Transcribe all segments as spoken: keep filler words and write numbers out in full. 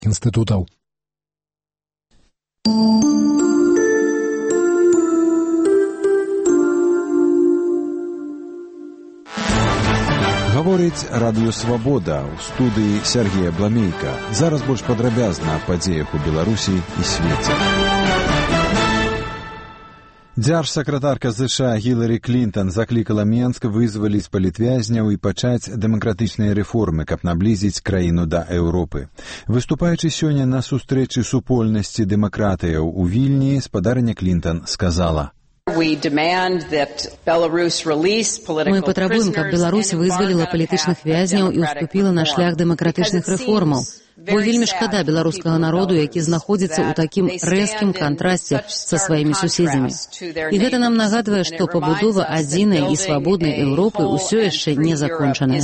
інстытутаў. Гаворыць Радыё Свабода, у студыі Сергея Бламейка. Зараз больш падрабязна аб падзеях у Беларусі і свеце. Дзяржсакратарка ЗША Гіларі Клінтон заклікала Менск вызваліць палітвязняў і пачаць дэмакратычныя рэформы, каб наблізіць краіну да Еўропы. Выступаючы сёння на сустрэчы супольнасці дэмакратыяў у Вільні, спадарыня Клінтон сказала: Мы патрабуем, каб Беларусь вызваліла палітычных вязняў і ўступіла на шлях дэмакратычных рэформаў. Бо вельмі шкада беларускага народу, які знаходзіцца ў такім рэзкім кантрасце са сваімі суседзямі. І гэта нам нагадвае, што пабудова адзінай і свабоднай Еўропы ўсё яшчэ не закончаная.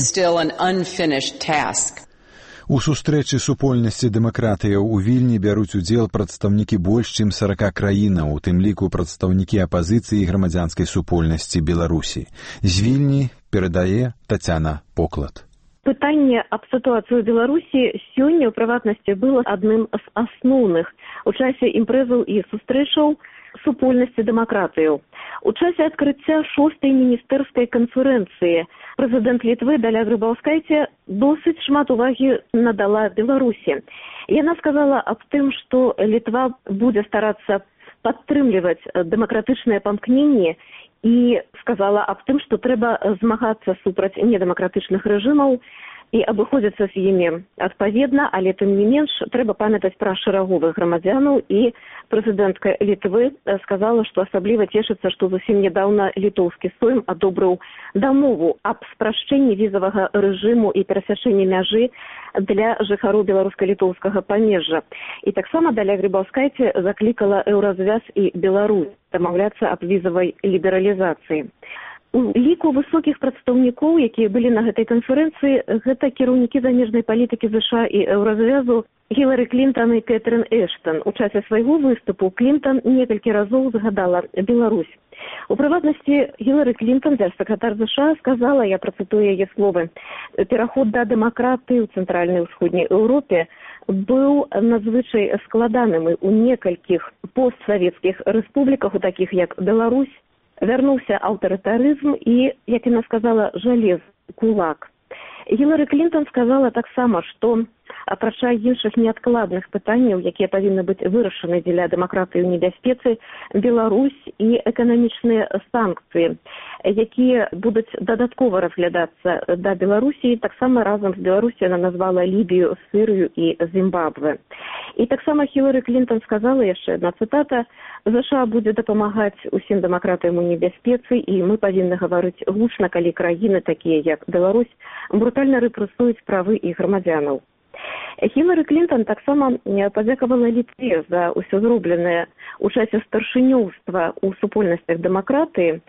У сустрэчы супольнасці дэмакратыяў у Вільні бяруць удзел прадстаўнікі больш чым сарака краінаў, у тым ліку прадстаўнікі апазіцыі і грамадзянскай супольнасці Беларусі. З Вільні перадае Тацяна Поклад. Пытанне аб сітуацыі ў Беларусі сёння, у прыватнасці, было адным з асноўных у часе імпрэзаў і сустрэчаў супольнасці дэмакратыяў. У часе адкрыцця шостай міністэрскай канферэнцыі прэзідэнт Літвы Даля Грыбаўскайце досыць шмат увагі надала Беларусі. Яна сказала аб тым, што Літва будзе старацца падтрымліваць дэмакратычныя памкненні і сказала аб тым, што трэба змагацца супраць недэмакратычных рэжымаў і абыходзіцца з імі адпаведна, але тым не менш трэба памятаць пра шэраговых грамадзянаў, і прэзідэнтка Літвы сказала, што асабліва цешыцца, што зусім нядаўна літоўскі Сойм адобрыў дамову аб спрашчэнні візавага рэжыму і перасячэнні мяжы для жыхароў беларуска-літоўскага памежжа. І таксама Даля Грыбаўскайце заклікала Еўразвяз і Беларусь дамаўляцца аб візавай лібералізацыі. У ліку высокіх прадстаўнікоў, якія былі на гэтай канферэнцыі, гэта кіраўнікі замежнай палітыкі ЗША і Еўразвязу Гіларі Клінтон і Кэтрын Эштон. У часе свайго выступу Клінтон некалькі разоў згадала Беларусь. У прыватнасці, Гіларі Клінтон, дзяржсакратар ЗША, сказала, я працытую яе словы, пераход да дэмакратыі ў цэнтральнай і ўсходняй Еўропе быў надзвычай складаным у некалькіх постсавецкіх рэспубліках, у такіх як Беларусь, вярнуўся аўтарытарызм і, як яна сказала, жалез кулак. Гіларі Клінтон сказала таксама, што апрача іншых неадкладных пытанняў, якія павінны быць вырашаны дзеля дэмакратыі ў небяспецы, Беларусь і эканамічныя санкцыі, якія будуць дадаткова разглядацца да Беларусі, таксама разам з Беларусі яна назвала Лібію, Сірыю і Зімбабве. І таксама Гіларі Клінтон сказала, яшчэ адна цытата, ЗША будзе дапамагаць усім дэмакратыям у небяспецы, і мы павінны гаварыць гучна, калі краіны, такія як Беларусь, брутальна рэпрэсуюць правы іх грамадзянаў. Гіларі Клінтон таксама падзякавала Літве за ўсё зробленае ў часе старшынёўства ў супольнасцях дэмакратыі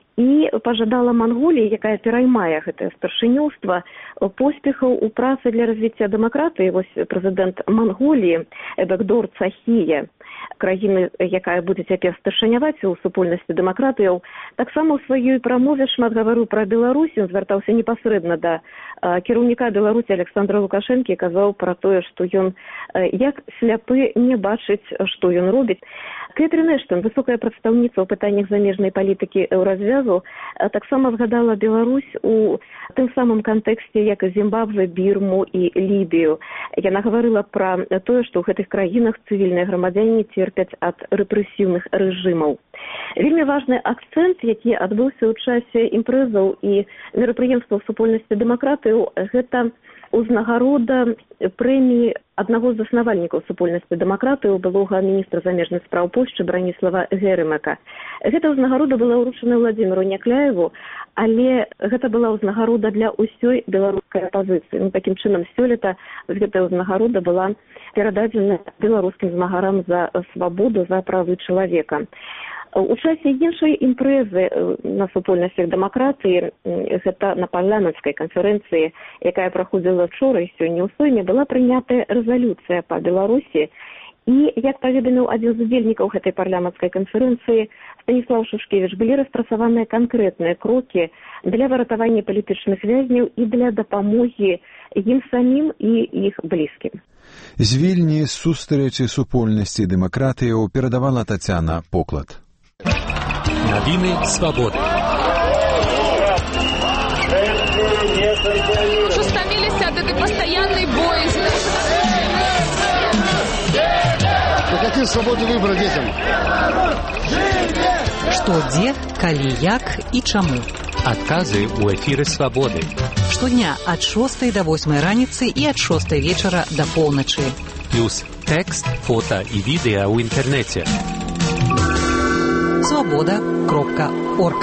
і пажадала Манголіі, якая пераймае гэтае старшынёўства, поспехаў у працы для развіцця дэмакратыі. Вось прэзідэнт Манголіі Эбекдор Цахія, краіны, якая будзе цяпер старшыняваць у супольнасці дэмакратыяў, таксама ў сваёй прамове шмат гаварыў пра Беларусь, ён звяртаўся непасрэдна да кіраўніка Беларусі Александра Лукашэнкі і казаў пра тое, што ён як сляпы не бачыць, што ён робіць. Кэтрын Эштон, высокая прадстаўніца ў пытаннях замежнай палітыкі Еўразвязу, таксама згадала Беларусь у тым самым кантэксце, як і Зімбабве, Бірму і Лібію. Яна гаварыла пра тое, што ў гэтых краінах цывільныя грамадзяне церпяць ад рэпрэсіўных рэжымаў. Вельмі важны акцэнт, які адбыўся ў часе імпрэзаў і мерапрыемстваў супольнасці дэмакратыяў, гэта узнагарода прэміі аднаго з заснавальнікаў супольнасці дэмакратыяў, былога міністра замежных спраў Польшчы Браніслава Герымака. Гэта ўзнагарода была ўручана Владзіміру Някляеву, але гэта была ўзнагарода для ўсёй беларускай апазіцыі. Ну, такім чынам, сёлета гэтая ўзнагарода была перададзена беларускім змагарам за свабоду, за правы чалавека. У часе іншай імпрэзы на супольнасцях дэмакратыі, гэта на парламенцкай канферэнцыі, якая праходзіла вчора і сёння ў Сойме, была прынятая рэзалюцыя па Беларусі. І, як паведаміў адзін з удзельнікаў гэтай парламенцкай канферэнцыі, Станіслав Шушкевіч, былі распрацаваныя канкрэтныя крокі для выратавання палітычных вязняў і для дапамогі ім самім і іх блізкім. З Вільні з сустрэчы супольнасці дэмакратыяў перадавала Тацяна Поклад. Навіны свабоды. Уже стомились от этой постоянной боязни. Ну какие свободы выбора детям? Што, дзе, калі, як і чаму. Адказы ў эфіры свабоды. Штодня ад шостай да восьмай раніцы і ад шостай вечара да поўначы. Плюс тэкст, фота і відэа ў інтэрнэце. свабода кропка орг.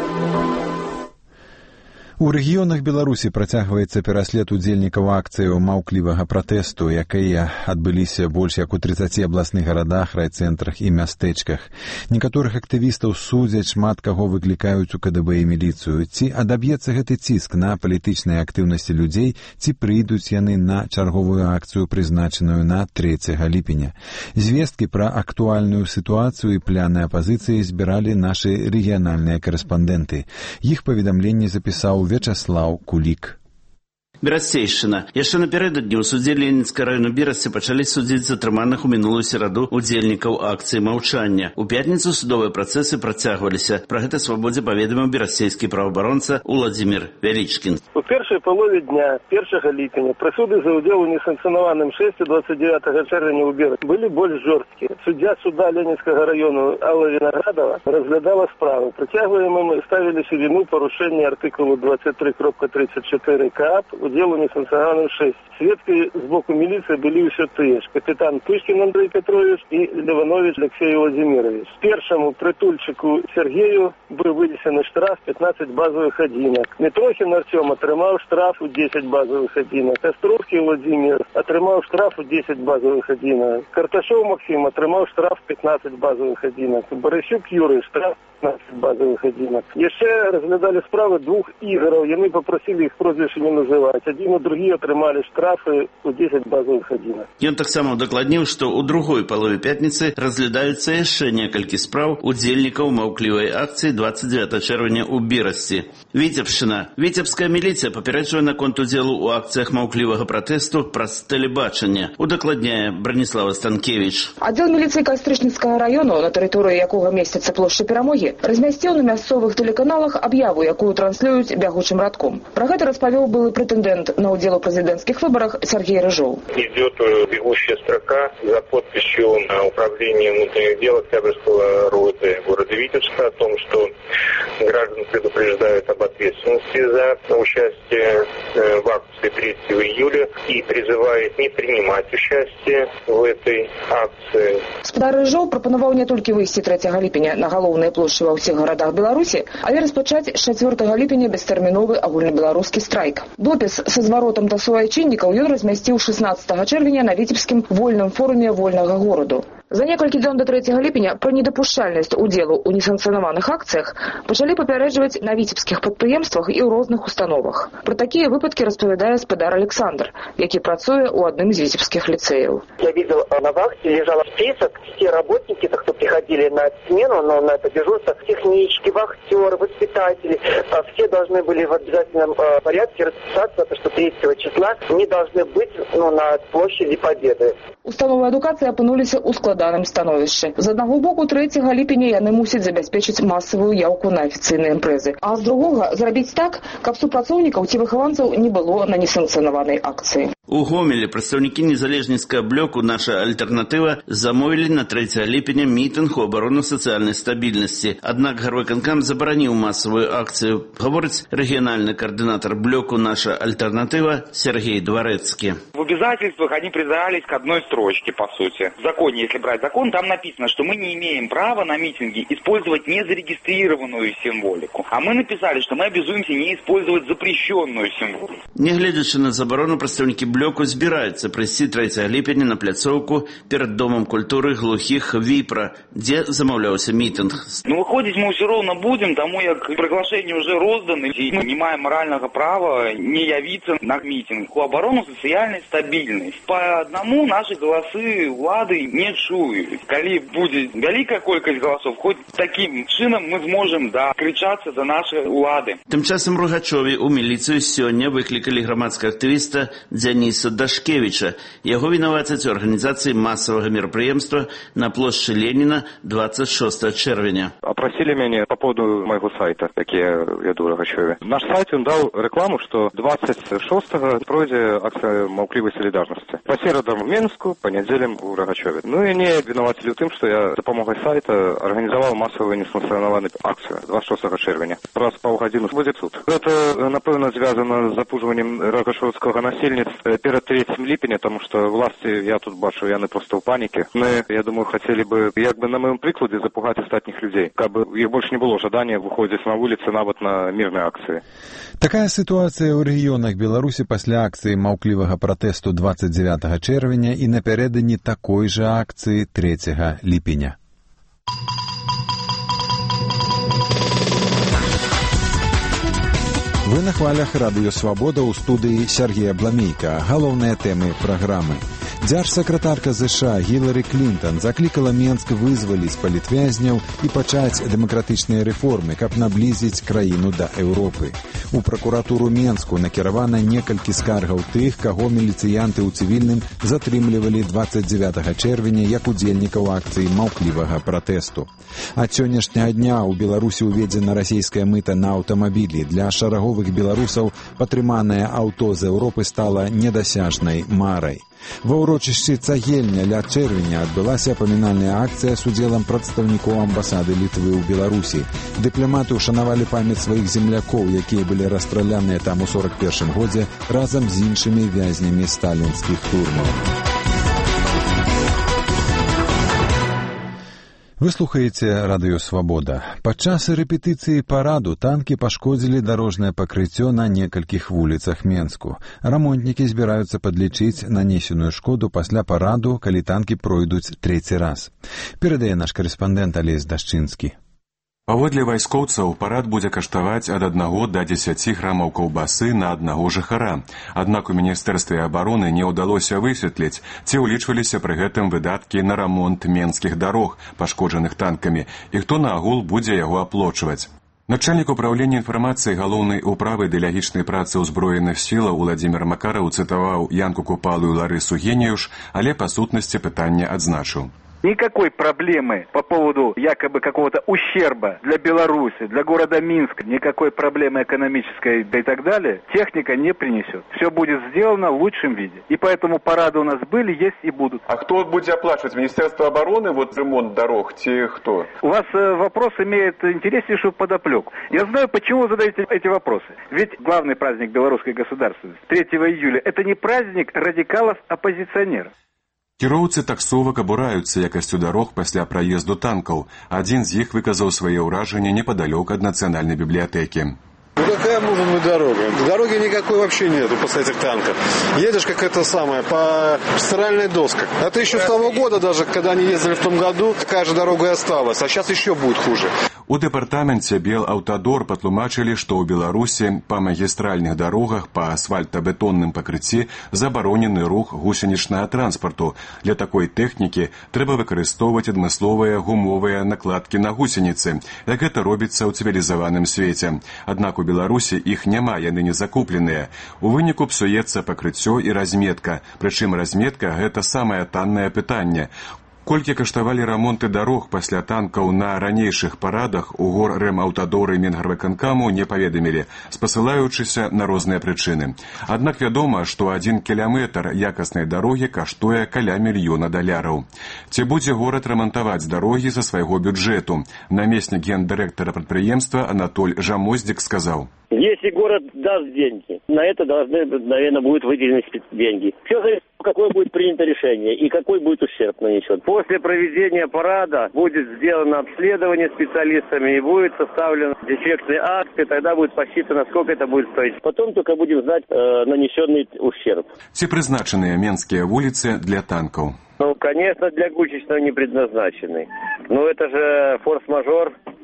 У рэгіёнах Беларусі працягваецца пераслед удзельнікаў акцыяў маўклівага пратэсту, якія адбыліся больш як у трыццаці абласных гарадах, райцэнтрах і мястэчках. Некаторых актывістаў судзяць, шмат каго выклікаюць у ка дэ бэ і міліцыю. Ці адаб'ецца гэты ціск на палітычнай актыўнасці людзей, ці прыйдуць яны на чарговую акцыю, прызначаную на трэцяга ліпеня. Звесткі пра актуальную сітуацыю і пляны апазіцыі збіралі нашы рэгіянальныя карэспандэнты. Іх паведамленне запісаў Вячаслаў Кулік. Берасцейшчына. Яшчэ напярэдадні ў судзе Ленінскага району Берасці пачалі судзіць затрыманых у мінулую сераду удзельнікаў акцыі маўчання. У пятніцу судовыя працэсы працягваліся. Пра гэта свабодзе паведаміў берасцейскі праваабаронца Уладзімір Вялічкін. У першай палове дня першага ліпеня прысуды за ўдзел у несанкцыянаваным шэсце двадцать девятого чэрвеня ў Берасці былі больш жорсткія. Суддзя суда Ленінскага району Алла Вінаградова разглядала справу. Прыцягваемым ставіліся віну парушэння артыкулу двадцать три кропка тридцать четыре КАП делу несанкционированным шесть. Сведкой с боку милиции были все те же. Капитан Пышкин Андрей Петрович и Леванович Алексей Владимирович. Первому притульчику Сергею был вынесен штраф пятнадцать базовых одинок. Митрохин Артем отрымал штраф у десять базовых одинок. Островский Владимир отрымал штраф у десять базовых одинок. Карташов Максим отрымал штраф пятнадцать базовых одинок. Борисюк Юрий штраф пятнадцать базовых одинок. Еще разглядали справы двух игров. Яны попросили их прозвище не называть. Один и другие отрымали штрафы у десять базовых одинок. Ён таксама удакладніў, што ў другой палове пятніцы разглядаюцца яшчэ некалькі спраў удзельнікаў маўклівай акцыі двадцать девятого чэрвеня ў Берасці. Віцебшчына. Віцебская міліцыя папярэджвае наконт удзелу ў акцыях маўклівага пратэсту праз тэлебачанне. Удакладняе Браніслава Станкевіч. Аддзел міліцыі Кастрычніцкага району, на тэрыторыі якога месціцца плошча Перамогі, размясціў на мясцовых тэлеканалах аб'яву, якую транслююць бягучым радком. Пра гэта распавёў былы прэтэндэнт на удзел у прэзідэнцкіх выбарах Сергей Рыжоў. Идет бегущая строка за подписью Управления внутренних дел Октябрьского роты города Витебска о том, что граждан предупреждают об ответственности за участие в акции третьего июля и призывает не принимать участие в этой акции. Спадар Рыжоў прапанаваў не толькі выйсці трэцяга ліпеня на галоўныя плошчы ва ўсіх гарадах Беларусі, але распачаць з чацвёртага ліпеня бестэрміновы агульнабеларускі страйк. Допіс са зваротам да суайчыннікаў ён размясціў шестнадцатого чэрвеня на Віцебскім вольным форуме вольнага гораду. За некалькі дзён да трэцяга ліпеня пра недапушчальнасць удзелу ў несанкцыянаваных акцыях пачалі папярэджваць на віцебскіх прадпрыемствах і ў розных установах. Пра такія выпадкі распавядае спадар Александр, які працуе ў адным з віцебскіх лицеев. Я видел на вахте лежал список, все работники, кто приходили на смену, но на это дежурство, технички, вахтеры, воспитатели, все должны были в обязательном порядке расписаться, потому что третьего числа не должны быть ну, на площади Победы. Установы адукацыі апынуліся ў складаным становішчы. З аднаго боку, трэцяга ліпеня яны мусяць забяспечыць масавую яўку на афіцыйныя імпрэзы, а з другога зрабіць так, каб супрацоўнікаў ці выхаванцаў не было на несанкцыянаванай акцыі. У Гомелі прадстаўнікі незалежніцкага блоку «Наша альтэрнатыва» замовілі на трэцяга ліпеня мітынг у абарону сацыяльнай стабільнасці. Аднак гарвыканкам забараніў масавую акцыю, гаворыць рэгіянальны координатор блоку «Наша альтернатива» Сергей Дворецкий. В обязательствах они придирались к одной строчке, по сути. В законе, если брать закон, там написано, что мы не имеем права на митинги использовать незарегистрированную символику. А мы написали, что мы обязуемся не использовать запрещенную символику. Нягледзячы на забарону, прадстаўнікі блоку збіраюцца прыйсці трэцяга ліпеня на пляцоўку перад Домом культуры глухіх Віпра, дзе замаўляўся мітинг. Ну, выходить мы все равно будем, тому як приглашения уже розданы, и мы не маем морального права не явиться на митинг. У оборону социальной стабильности. По одному наши голосы влады не чуют. Коли будет великая колькость голосов, хоть таким чином мы сможем да, кричаться за наши улады. Тым часам Ругачове у міліцыю сёння выклікалі грамадскага актывіста Дзяніса Дениса Дашкевича. Яго вінавацяць у арганізацыі масавага мерапрыемства на плошчы Леніна двадцать шестого чэрвеня. Опросили меня по поводу моего сайта, як я веду у Рогачеве. Наш сайт, он дал рекламу, что двадцать шестого пройдет акция «Маўклівай солидарности». По середам в Минску, по неделям у Рогачеве. Ну и не винователи в том, что я за помогой сайта организовал массовую несанкционованную акцию двадцать шестого чэрвеня. Раз паўгадзіны будет суд. Это, напевно, звязано з запужваннем рогачевского насельніцтва перед третьим липня, потому что власти, я тут бачу, я не просто в панике. Мы, я думаю, хотели бы, як бы на моем прикладе, запугать остатних людей, как бы их больше не было жадания выходить на улицы нават на мирные акции. Такая ситуація ў рэгіёнах Беларусі пасля акцыі маўклівага пратэсту двадцать девятого чэрвеня і напярэдадні такой жа акцыі трэцяга ліпеня. Вы на хвалях Радыё Свабода ў студыі Сергея Бламейка. Галоўныя тэмы праграмы. Дзяржсакратарка ЗША Гіларі Клінтан заклікала Менск вызваліць палітвязняў і пачаць дэмакратычныя рэформы, каб наблізіць краіну да Еўропы. У пракуратуру Менску накіравана некалькі скаргаў тых, каго міліцыянты ў цывільным затрымлівалі двадцать девятого чэрвеня як удзельнікаў акцыі маўклівага пратэсту. Ад сённяшняга дня ў Беларусі ўведзена расійская мыта на аўтамабілі. Для шараговых беларусаў патрыманае аўто з Еўропы стала недасяжнай марай. Ва ўрочышчы Цагельня ля чэрвеня адбылася памінальная акцыя з удзелам прадстаўнікоў амбасады Літвы ў Беларусі. Дыпламаты ўшанавалі памяць сваіх землякоў, якія былі расстраляныя там у сорок першым годзе разам з іншымі вязнямі сталінскіх турмаў. Вы слухаеце Радыё Свабода. Падчас рэпетыцыі параду танкі пашкодзілі дарожнае пакрыццё на некалькіх вуліцах Менску. Рамонтнікі збіраюцца падлічыць нанесеную шкоду пасля параду, калі танкі пройдуць трэці раз. Перадае наш карэспандэнт Алесь Дашчынскі. Паводле вайскоўцаў, парад будзе каштаваць ад аднаго да дзесяці грамаў каўбасы на аднаго жыхара. Аднак у Міністэрстве абароны не ўдалося высветліць, ці ўлічваліся пры гэтым выдаткі на рамонт менскіх дарог, пашкоджаных танкамі, і хто наогул будзе яго аплочваць. Начальнік управлення інфармацыі галоўнай управы ідэалагічнай працы ўзброеных сілаў Уладзімір Макараў цытаваў Янку Купалу і Ларысу Геніюш, але па сутнасці пытання адзначыў. Никакой проблемы по поводу якобы какого-то ущерба для Беларуси, для города Минска, никакой проблемы экономической и так далее, техника не принесет. Все будет сделано в лучшем виде. И поэтому парады у нас были, есть и будут. А кто будет оплачивать? Министерство обороны, вот ремонт дорог, те кто? У вас э, вопрос имеет интереснейшую подоплеку. Я знаю, почему вы задаете эти вопросы. Ведь главный праздник белорусской государственности, третьего июля, это не праздник радикалов-оппозиционеров. Кіроўцы таксовак абураюцца якасцю дарог пасля праезду танкаў. Адзін з іх выказаў свае ўражанні непадалёк ад нацыянальнай бібліятэкі. Ну какая может быть дорога? Дороги никакой вообще нету после этих танков. Едешь как это самое, по стиральной доске. Это еще с того года даже, когда они ездили в том году, такая же дорога и осталась. А сейчас еще будет хуже. У дэпартаменце Белаўтадор патлумачылі, што ў Беларусі па магістральных дарогах па асфальтабетонным пакрыцці забаронены рух гусенічнага транспарту. Для такой тэхнікі трэба выкарыстоўваць адмысловыя гумовыя накладкі на гусеніцы, як гэта робіцца ў цывілізаваным свеце. Аднак у Беларусі іх няма, яны не закупленыя. У выніку псуецца пакрыццё і разметка, прычым разметка гэта самае таннае пытанне. Колькі каштавалі рамонты дарог пасля танкаў на ранейшых парадах, у Горрэмаўтадоры і Мінгарвыканкаму не паведамілі, спасылаючыся на розныя прычыны. Аднак вядома, што адзін кіламетр якаснай дарогі каштуе каля мільёна даляраў. Ці будзе горад рамантаваць дарогі за свайго бюджэту? Намеснік гендырэктара прадпрыемства Анатоль Жамоздзік сказаў. Если город даст деньги, на это должны, наверное, будут выделены деньги. Все зависит, какое будет принято решение и какой будет ущерб нанесен. После проведения парада будет сделано обследование специалистами и будет составлен дефектный акт, и тогда будет посчитано, сколько это будет стоить. Потом только будем знать э, нанесенный ущерб. Ці прызначаныя менскія вуліцы для танкаў? Ну, конечно, для гусеничного не предназначены. Но это же форс-мажор.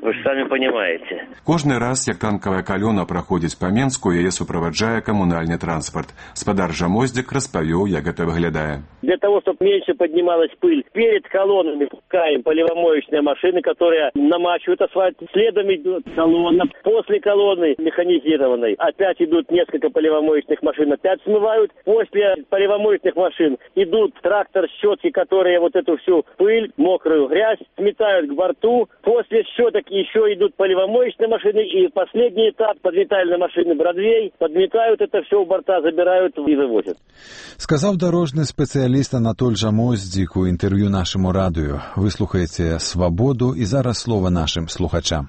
вы же сами понимаете. Кожны раз, як танкавая калёна праходзіць па Менску, яе суправаджае камунальны транспарт. Спадар Жамоздзік распавёў, як гэта выглядае. Для того, чтобы меньше поднималась пыль, перед колоннами пускаем поливомоечные машины, которые намачивают асфальт. Следом идет колонна. После колонны механизированной опять идут несколько поливомоечных машин, опять смывают. После поливомоечных машин идут трактор-щетки, которые вот эту всю пыль, мокрую грязь сметают к борту. После щеток еще идут поливомоечные машины. И последний этап подметальной машины Бродвей подметают это все у борта, забирают и вывозят. Сказав дорожный специалист Анатоль Жамоздзік у интервью нашему радио. Вы слухаете «Свободу» и зараз слово нашим слухачам.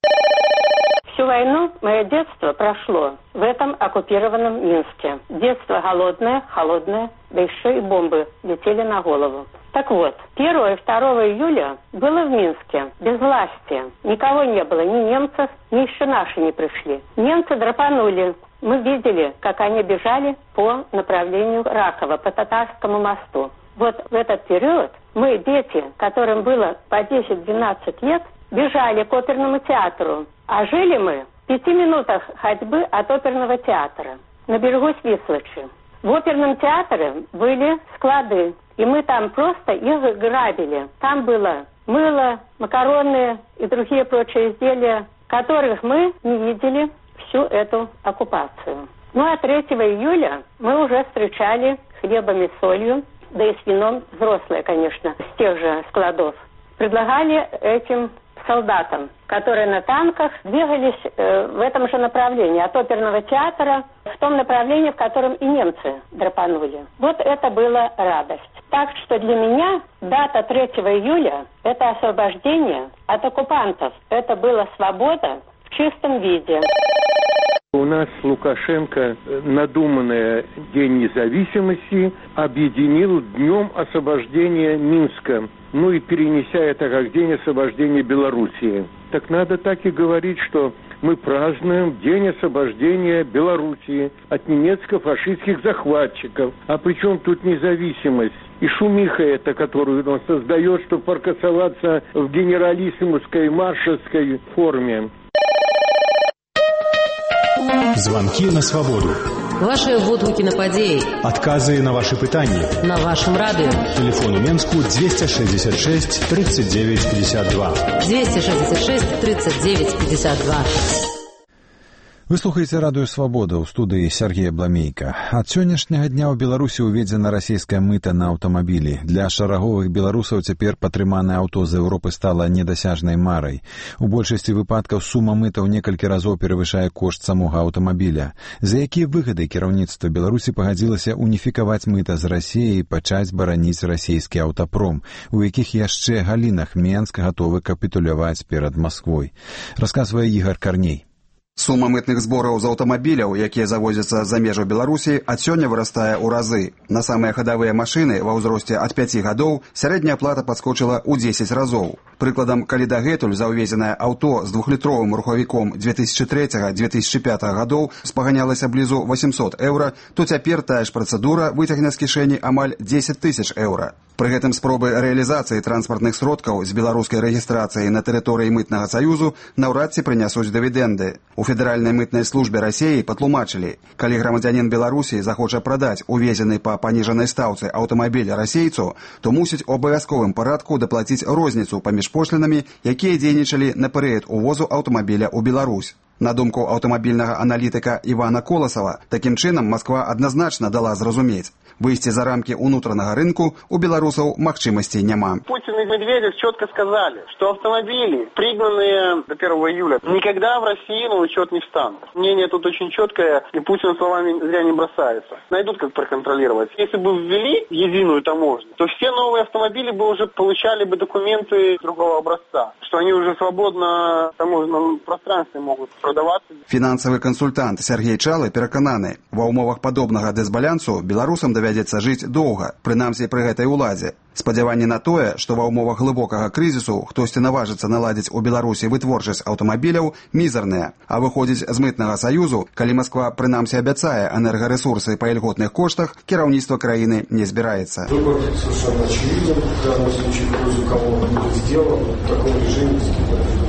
Всю войну мое детство прошло в этом оккупированном Минске. Детство голодное, холодное, да еще и бомбы летели на голову. Так вот, первого и второго июля было в Минске без власти. Никого не было, ни немцев, ни еще наши не пришли. Немцы драпанули. Мы видели, как они бежали по направлению Ракова, по Татарскому мосту. Вот в этот период мы, дети, которым было по десять-двенадцать лет, бежали к оперному театру. А жили мы в пяти минутах ходьбы от оперного театра на берегу Свислочи. В оперном театре были склады, и мы там просто их грабили. Там было мыло, макароны и другие прочие изделия, которых мы не видели всю эту оккупацию. Ну а третьего июля мы уже встречали хлебом и солью, да и с вином, взрослые, конечно, с тех же складов. Предлагали этим солдатам, которые на танках двигались э, в этом же направлении, от оперного театра, в том направлении, в котором и немцы драпанули. Вот это была радость. Так что для меня дата третьего июля – это освобождение от оккупантов. Это была свобода в чистом виде. У нас Лукашенко надуманный День независимости объединил Днем освобождения Минска, ну и перенеся это как День освобождения Белоруссии. Так надо так и говорить, что мы празднуем День освобождения Белоруссии от немецко-фашистских захватчиков. А при чем тут независимость? И шумиха эта, которую он создает, чтобы паркасоваться в генералиссимусской маршальской форме. Звонки на свободу. Ваши водгуки на падеи. Отказы на ваши пытания. На вашем радио. Телефон у Менску двести шестьдесят шесть тридцать девять пятьдесят два. двести шестьдесят шесть тридцать девять пятьдесят два. Вы слухаеце радыё «Свабода» ў студыі Сергея Бламейка. Ад сённяшняга дня ў Беларусі ўведзена расійская мыта на аўтамабілі. Для шараговых беларусаў цяпер патрыманае аўто з Еўропы стала недасяжнай марай. У большасці выпадкаў сума мыта ў некалькі разоў перавышае кошт самога аўтамабіля. За якія выгады кіраўніцтва Беларусі пагадзілася уніфікаваць мыта з Расіяй і пачаць бараніць расійскі аўтапром, у якіх яшчэ галінах Менск гатовы капітуляваць перад Масквой. Расказвае Ігар Карней. Сума мытных збораў з аўтамабіляў, якія завозяцца за межаў Беларусі, ад сёння вырастае ў разы. На самыя хадавыя машыны ва ўзросце ад пяці гадоў сярэдняя плата падскочыла ў дзесяць разоў. Прыкладам, калі дагэтуль за ўвезенае аўто з двухлітровым рухавіком две тысячи третьего - две тысячи пятого гадоў спаганялася блізу восемьсот еўра, то цяпер тая ж працэдура выцягне з кішэні амаль дзесяць тысяч еўра. Пры гэтым спробы рэалізацыі транспартных сродкаў з беларускай рэгістрацыяй на тэрыторыі мытнага саюзу наўрад ці прынясуць дывідэнды. У федэральнай мытнай службе Расіі патлумачылі, калі грамадзянін Беларусі захоча прадаць увезены па паніжанай стаўцы аўтамабіль расейцу, то мусіць у абавязковым парадку даплаціць розніцу паміж пошлінамі, якія дзейнічалі на перыяд увозу аўтамабіля ў Беларусь. На думку аўтамабільнага аналітыка Івана Коласава, такім чынам Масква адназначна дала зразумець, выйсці за рамки унутранага рынку у белорусов магчимости няма. Путин и Медведев четко сказали, что автомобили, пригнанные до первого июля, никогда в России на учет не встанут. Мнение тут очень четкое, и Путин словами зря не бросается. Найдут, как проконтролировать. Если бы ввели единую таможню, то все новые автомобили бы уже получали бы документы другого образца, что они уже свободно в таможенном пространстве могут продаваться. Фінансавы кансультант Сергей Чалы перакананы, ва ўмовах падобнага дысбалансу беларусам давядзецца жыць доўга, прынамсі пры гэтай уладзе. Спадзяванне на тое, што ва ўмовах глыбокага крызісу хтосьці наважыцца наладзіць у Беларусі вытворчасць аўтамабіляў, мізарныя. А выходзіць з мытнага саюзу, калі Масква прынамсі абяцае энергарэсурсы па ільготных коштах, кіраўніцтва краіны не збіраецца. Выбор совершенно очевиден. В данном случае, в пользу кого будет сделан, в таком режиме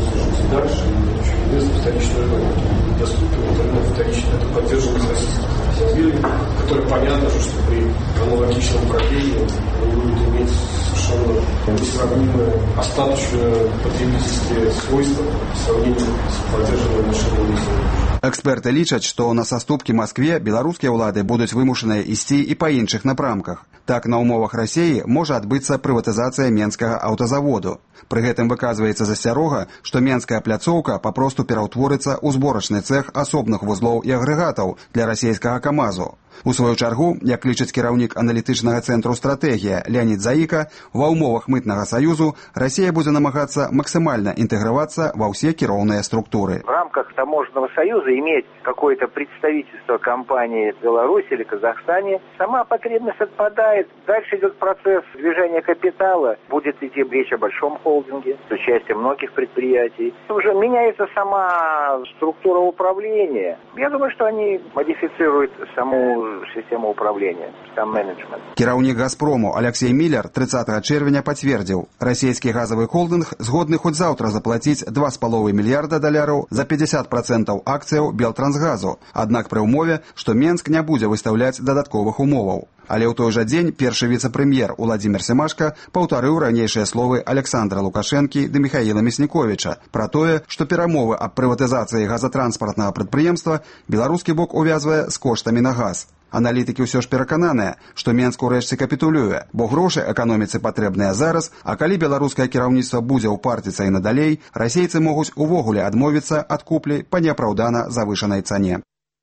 дальше, и без вторичного рынка. Доступен интернет вторичный, это поддерживается российским автомобилем, который понятно, что при аналогичном пробеге он будет иметь совершенно несравнимые остаточные потребительские свойства в сравнении с поддержанными машинами. Эксперты лічаць, што на саступкі Маскве беларускія ўлады будуць вымушаныя ісці і па іншых напрамках. Так, на умовах Расіі можа адбыцца прыватызацыя менскага аўтазаводу. Пры гэтым выказваецца засцярога, што менская пляцоўка папросту пераўтворыцца ў зборачны цэх асобных вузлоў і агрэгатаў для расійскага КамАЗу. У сваю чаргу, як лічыць кіраўнік аналітычнага цэнтру «Стратэгія» Леонид Заіка, ва ўмовах мытнага саюзу Расія будзе намагацца максимально интегрироваться во все кіроўныя структуры. В рамках таможенного союза иметь какое-то представительство компании в Беларуси или Казахстане, сама потребность отпадает. Дальше идет процесс движения капитала. Будет идти речь о большом холдинге с участием многих предприятий. Уже меняется сама структура управления. Я думаю, что они модифицируют саму систему управления, сам менеджмент. Кіраўнік «Газпрому» Алексей Миллер тридцатого чэрвеня пацвердзіў, расійскі газавы холдинг згодны хоць заўтра заплаціць два з паловай мільярда даляраў за пятьдесят процентов акцыяў Белтрансгазу, аднак пры ўмове, што Менск не будзе выстаўляць дадатковых умоваў. Але ў той жа дзень першы віцэ-прэм'ер Уладзімір Семашка паўтарыў ранейшыя словы Александра Лукашэнкі ды Міхаіла Мясніковіча пра тое, што перамовы аб прыватызацыі газатранспартнага прадпрыемства беларускі бок увязвае з коштамі на газ. Аналітыкі ўсё ж перакананыя, што Менск урэшце капітулюе, бо грошы эканоміцы патрэбныя зараз, а калі беларускае кіраўніцтва будзе ўпарціцца і надалей, расейцы могуць увогуле адмовіцца ад куплі па неапраўдана завышанай цане.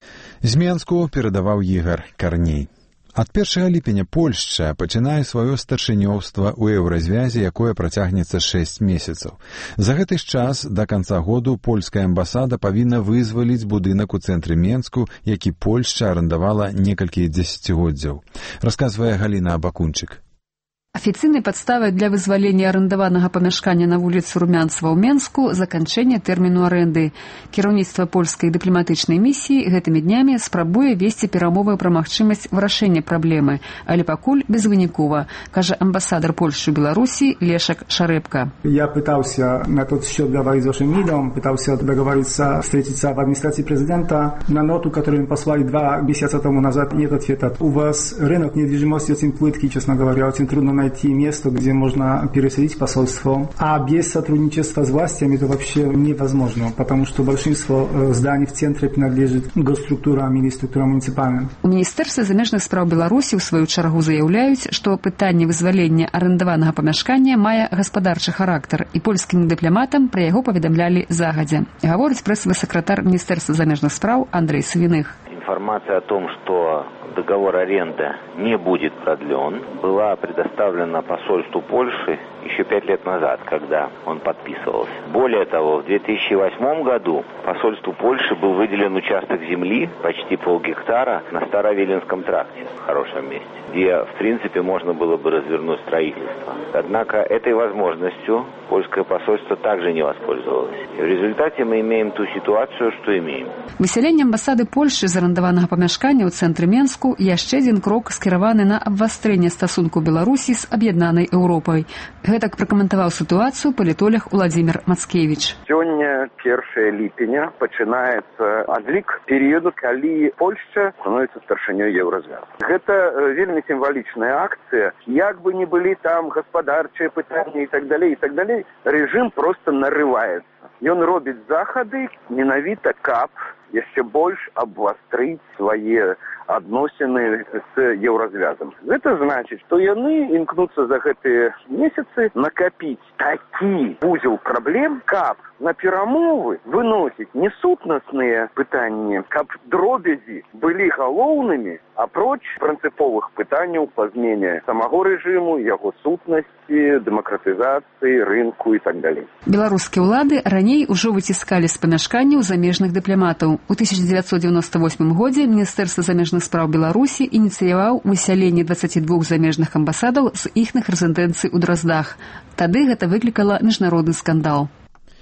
З Менску перадаваў Ігар Карней. Ад першага ліпеня Польшча пачынае сваё старшынёўства ў еўразвязе, якое працягнецца шэсць месяцаў. За гэты ж час да канца году польская амбасада павінна вызваліць будынак у цэнтры Менску, які Польшча арандавала некалькі дзесяцігоддзяў. Расказвае Галіна Абакунчык. Афіцыйнай падставай для вызвалення арандаванага памяшкання на вуліцы Румянцева ў Менску заканчэнне тэрміну арэнды. Кіраўніцтва польскай дыпламатычнай місіі гэтымі днямі спрабуе весці перамовы пра магчымасць вырашэння праблемы, але пакуль безвынікова, кажа амбасадар Польшчы ў Беларусі Лешак Шарэбка. Я пытался на тот счет говорить с вашим МИДом, пытался договориться, встретиться в администрации президента. На ноту, которую мы послали два месяца тому назад, нет ответа. У вас рынок недвижимости очень плыткий, честно говоря, очень трудно найти найти место, где можно переселить посольство. А без сотрудничества с властями это вообще невозможно, потому что большинство зданий в центре принадлежит госструктурам или структурам муніцыпальным. У Міністэрстве замежных спраў Беларусі ў сваю чаргу заяўляюць, што пытанне вызвалення арандаванага памяшкання мае гаспадарчы характар, і польскім дыпламатам пра яго паведамлялі загадзя. Гаворыць прэсавы сакратар Міністэрства замежных спраў Андрей Савиных. Информация о том, что договор аренды не будет продлен, была предоставлена посольству Польши еще пять лет назад, когда он подписывался. Более того, в две тысячи восьмом году посольству Польши был выделен участок земли, почти полгектара, на Старовиленском тракте, в хорошем месте, где, в принципе, можно было бы развернуть строительство. Однако этой возможностью польское посольство также не воспользовалось. И в результате мы имеем ту ситуацию, что имеем. Выселенне амбасады Польши з арандаванага памяшкання ў цэнтры Менску яшчэ адзін крок скіраваны на абвастрэнне стасунку Беларусі з аб'яднанай Еўропай. Гэтак пракаментаваў сітуацыю палітолог Уладзімір Мацкевіч. Сёння першага ліпеня пачынаецца адлік перыяду, калі Польшча становіцца старшынёй Еўразвязу. Гэта вельмі сімвалічная акцыя. Як бы ни былі там гаспадарчыя пытанні і так далей, і так далей, рэжым просто нарываецца. Ён робіць захады, менавіта каб яшчэ больш абвастрыць свае адносіны з еўразвязам. Гэта значыць, што яны імкнуцца за гэтыя месяцы накапіць такі вузел праблем, каб на перамовы выносіць не сутнасныя пытанні, каб дробязі былі галоўнымі, апроч прынцыповых пытанняў па змене самого рэжыму, яго сутнасці, дэмакратызацыі, рынку і так далей. Беларускія ўлады раней ужо выціскалі з памяшканняў замежных дыпламатаў. У тысяча девятьсот девяносто восьмым годзе Міністэрства замежных спраў Беларусі ініцыяваў высяленне дваццаці двух замежных амбасадаў з іхных рэзідэнцый у Драздах. Тады гэта выклікала міжнародны скандал.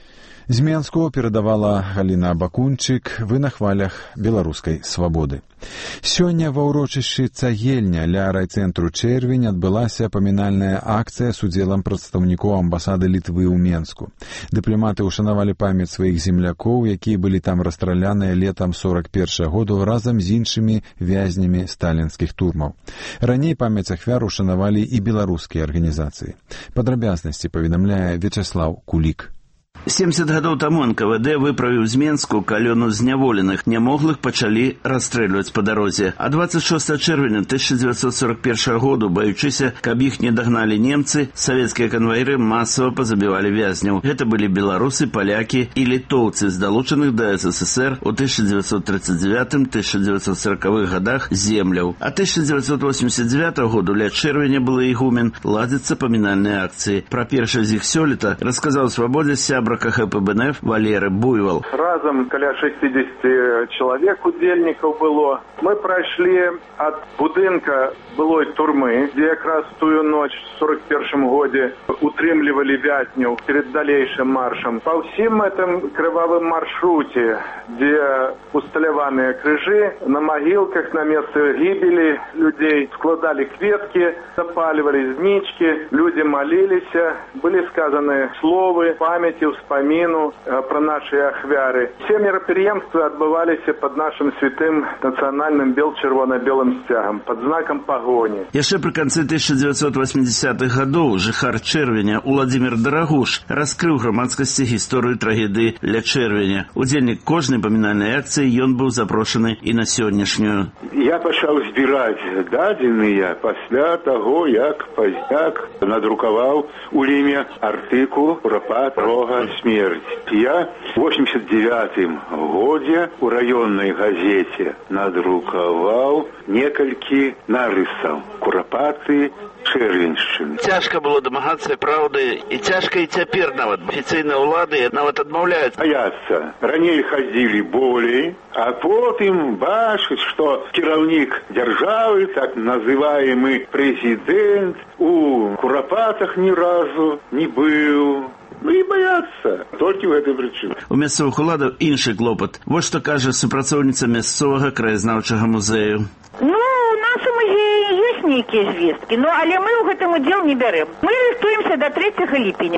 З Менску перадавала Галіна Бакунчык, вы на хвалях беларускай свабоды. Сёння ва ўрочышчы Цагельня ля райцэнтру Чэрвень адбылася памінальная акцыя з удзелам прадстаўнікоў амбасады Літвы ў Менску. Дыпламаты ўшанавалі памяць сваіх землякоў, якія былі там расстраляныя летам сорок першага году разам з іншымі вязнямі сталінскіх турмаў. Раней памяць ахвяр ушанавалі і беларускія арганізацыі. Падрабязнасці паведамляе Вячаслаў Кулік. семьдесят гадоў таму эн ка вэ дэ выправіў з Менску калёну зняволеных нямоглых пачалі расстрэльваць па дарозе. А двадцать шостага чэрвеня тысяча девятьсот сорок первого году, баючыся, каб іх не дагналі немцы, савецкія канваіры масава пазабівалі вязняў. Гэта былі беларусы, палякі і літоўцы з далучаных да эс эс эс эр у тысяча девятьсот тридцать девятым — тысяча девятьсот сороковых годах земляў. А тысяча девятьсот восемьдесят девятого году ля чэрвеня было ігумен ладзяцца памінальныя акцыі. Пра першы з іх сёлета расказаў свабодзе сябра ка ха пэ бэ эн эф Валеры Буйвал. Разом каля шестьдесят человек удзельнікаў было. Мы прайшлі ад будынка былой турмы, дзе якраз тую ноч в сорок першым годзе утрымлівалі вязняў перед далейшым маршам. Па ўсім этом крывавым маршруце, дзе усталяваныя крыжы, на магілках, на месцы гібелі людзей складалі кветкі, запальвалі знічкі, людзі маліліся, былі сказаны словы памяці, вспомину про наши ахвяры. Все мерапрыемствы адбываліся под нашим святым национальным бел-чырвона-белым сцягам, под знаком погони. Яшчэ пры канцы тысяча девятьсот восьмидесятых гадоў жыхар Чэрвеня Уладзімір Дарагуш раскрыў грамадскасці гісторыю трагедыі ля Чэрвеня. Удзельнік кожнай памінальнай акцыі, ён быў запрошаны і на сённяшнюю. Я пачаў збіраць дадзеныя пасля таго, як пазняк надрукаваў у Ліме артыкул пра рога смерть. Я в восемьдесят девятым годзе у раённай газете надрукаваў некалькі нарысаў Курапаты Чэрвеньшчыны. Цяжка было дамагацца праўды, і цяжка і цяпер нават. Афіцыйныя ўлады нават адмаўляюць. Баяцца. Раней хадзілі болей, а потым бачыць, што кіраўнік дзяржавы, так называемы прэзідэнт, у Курапатах ні разу не быў. Ну і баяцца. Толькі ў гэтай прычыне. У мясцовых уладаў іншы клопат. Вось што кажа супрацоўніца мясцовага краязнаўчага музею. Ну, у нас у музеі ёсць нейкія звесткі, ну, але мы ў гэтым удзел не бярэм. Мы рыхтуемся да трэцяга ліпеня.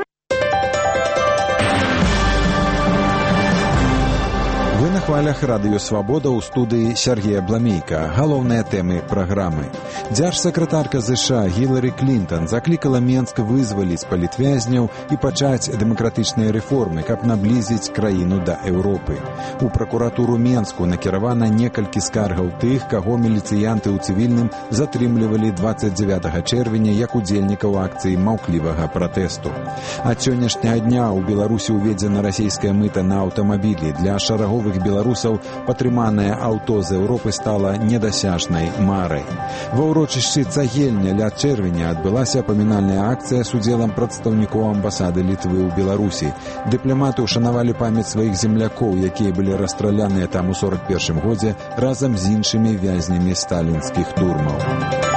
Вы на хвалях радыё «Свабода» ў студыі Сергея Бламейка. Галоўныя тэмы праграмы. Дзяржсакратарка ЗША Гілары Клінтан заклікала Менск вызваліць палітвязняў і пачаць дэмакратычныя рэформы, каб наблізіць краіну да Еўропы. У пракуратуру Менску накіравана некалькі скаргаў тых, каго міліцыянты ў цывільным затрымлівалі двадцать девятага чэрвеня як удзельнікаў акцыі маўклівага пратэсту. Ад сённяшняга дня ў Беларусі ўведзена расійская мыта на аўтамабілі. Для шараговых беларусаў патрыманае аўто з Еўропы стала недасяжнай марай. Ва ўрочышчы Цагельня ля чэрвеня адбылася памінальная акцыя з удзелам прадстаўнікоў амбасады Літвы ў Беларусі. Дыпламаты ўшанавалі памяць сваіх землякоў, якія былі расстраляныя там у сорок першым годзе разам з іншымі вязнямі сталінскіх турмаў.